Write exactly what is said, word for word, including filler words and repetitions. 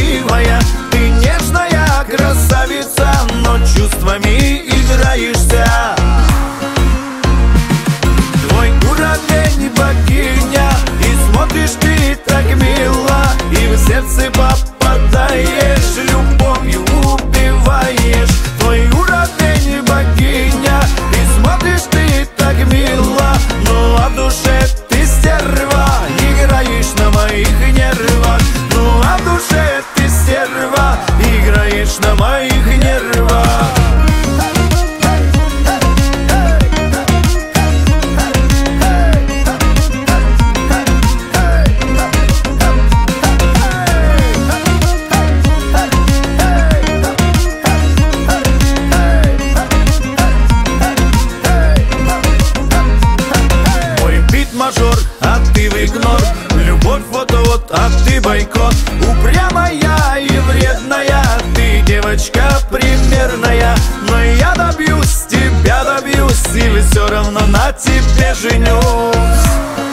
красивая, ты нежная красавица, но чувствами играешься. Твой уровень богиня, и смотришь ты так мило, и в сердце попадаешь, любовью убиваешь. Твой уровень богиня, и смотришь ты так мило, ну а в душе ты стерва, играешь на моих нервах. Ну а в душе ты стерва, играешь на моих нервах. Мажор, а ты в игнор. Любовь вот-вот, а ты бойкот. Упрямая и вредная, ты девочка примерная. Но я добьюсь, тебя добьюсь, и все равно на тебе женюсь.